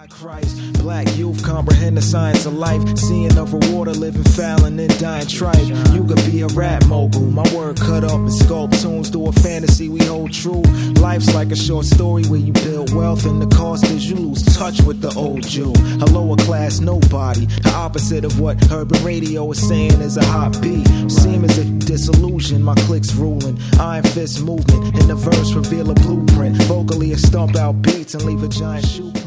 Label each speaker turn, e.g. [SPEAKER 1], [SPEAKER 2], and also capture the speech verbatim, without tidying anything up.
[SPEAKER 1] Christ, black youth comprehend the science of life, seeing of rewarder, living foul and then dying tripe. You could be a rap mogul, my word cut up and sculpt tunes through a fantasy we hold true. Life's like a short story where you build wealth and the cost is you lose touch with the old Jew. A lower class nobody, the opposite of what urban radio is saying is a hot beat. Seem as if disillusion, my clicks ruling. Iron fist movement in the verse reveal a blueprint. Vocally I stomp out beats and leave a giant shoe print.